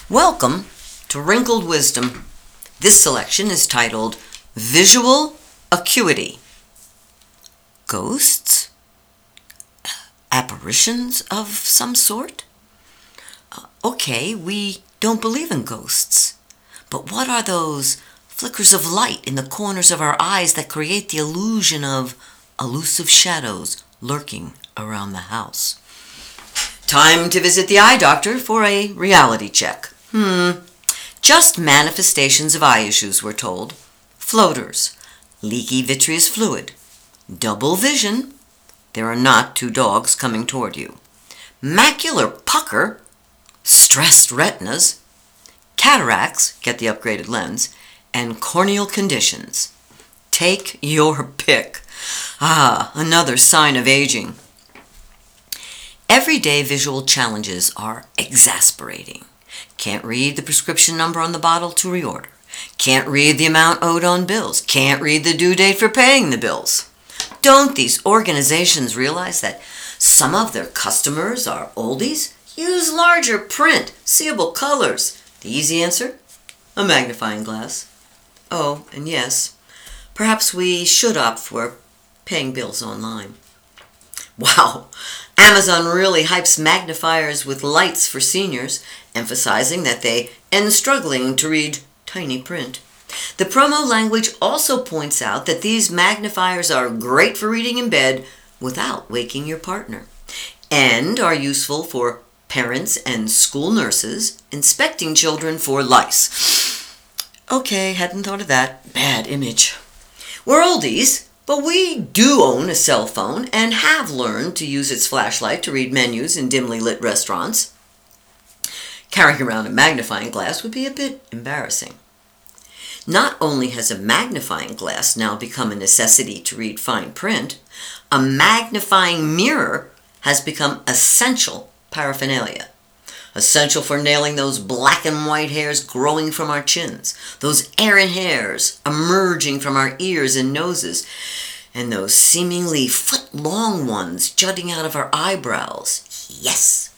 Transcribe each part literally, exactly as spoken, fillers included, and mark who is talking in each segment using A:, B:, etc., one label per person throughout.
A: Welcome to Wrinkled Wisdom. This selection is titled Visual Acuity. Ghosts? Apparitions of some sort? Uh, okay, we don't believe in ghosts. But what are those flickers of light in the corners of our eyes that create the illusion of elusive shadows lurking around the house? Time to visit the eye doctor for a reality check. Hmm, just manifestations of eye issues, we're told. Floaters, leaky vitreous fluid, double vision, there are not two dogs coming toward you, macular pucker, stressed retinas, cataracts, get the upgraded lens, and corneal conditions. Take your pick. Ah, another sign of aging. Everyday visual challenges are exasperating. Can't read the prescription number on the bottle to reorder. Can't read the amount owed on bills. Can't read the due date for paying the bills. Don't these organizations realize that some of their customers are oldies? Use larger print, seeable colors. The easy answer? A magnifying glass. Oh, and yes, perhaps we should opt for paying bills online. Wow, Amazon really hypes magnifiers with lights for seniors, emphasizing that they end struggling to read tiny print. The promo language also points out that these magnifiers are great for reading in bed without waking your partner, and are useful for parents and school nurses inspecting children for lice. Okay, hadn't thought of that. Bad image. We're oldies, but we do own a cell phone and have learned to use its flashlight to read menus in dimly lit restaurants. Carrying around a magnifying glass would be a bit embarrassing. Not only has a magnifying glass now become a necessity to read fine print, a magnifying mirror has become essential paraphernalia. Essential for nailing those black and white hairs growing from our chins, those errant hairs emerging from our ears and noses, and those seemingly foot-long ones jutting out of our eyebrows. Yes!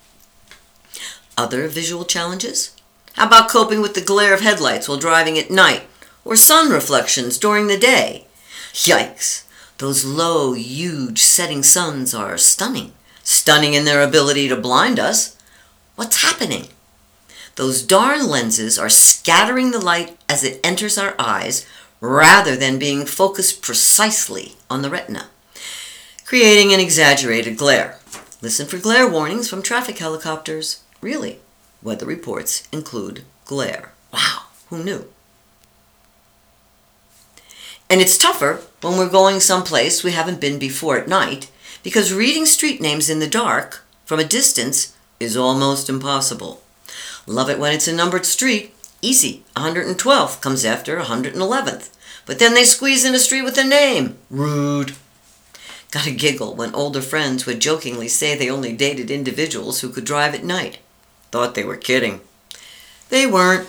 A: Other visual challenges? How about coping with the glare of headlights while driving at night, or sun reflections during the day? Yikes! Those low, huge setting suns are stunning. Stunning in their ability to blind us. What's happening? Those darn lenses are scattering the light as it enters our eyes rather than being focused precisely on the retina, creating an exaggerated glare. Listen for glare warnings from traffic helicopters. Really, weather reports include glare. Wow, who knew? And it's tougher when we're going someplace we haven't been before at night, because reading street names in the dark from a distance is almost impossible. Love it when it's a numbered street. Easy, one hundred twelfth comes after one hundred eleventh. But then they squeeze in a street with a name. Rude. Gotta giggle when older friends would jokingly say they only dated individuals who could drive at night. Thought they were kidding. They weren't.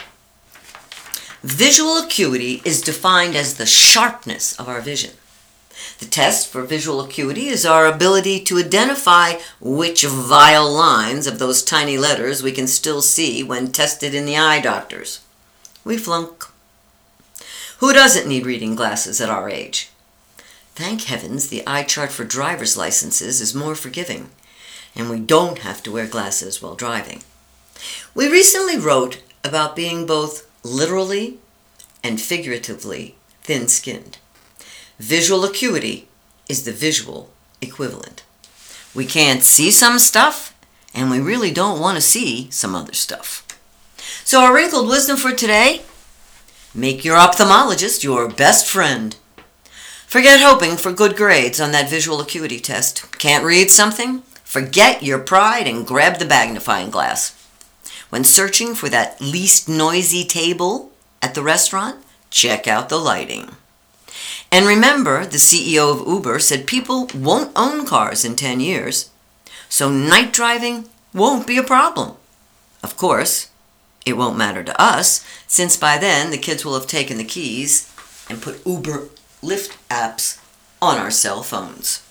A: Visual acuity is defined as the sharpness of our vision. The test for visual acuity is our ability to identify which vile lines of those tiny letters we can still see when tested in the eye doctors. We flunk. Who doesn't need reading glasses at our age? Thank heavens the eye chart for driver's licenses is more forgiving, and we don't have to wear glasses while driving. We recently wrote about being both literally and figuratively thin-skinned. Visual acuity is the visual equivalent. We can't see some stuff, and we really don't want to see some other stuff. So our wrinkled wisdom for today: make your ophthalmologist your best friend. Forget hoping for good grades on that visual acuity test. Can't read something? Forget your pride and grab the magnifying glass. When searching for that least noisy table at the restaurant, check out the lighting. And remember, the C E O of Uber said people won't own cars in ten years, so night driving won't be a problem. Of course, it won't matter to us, since by then the kids will have taken the keys and put Uber Lyft apps on our cell phones.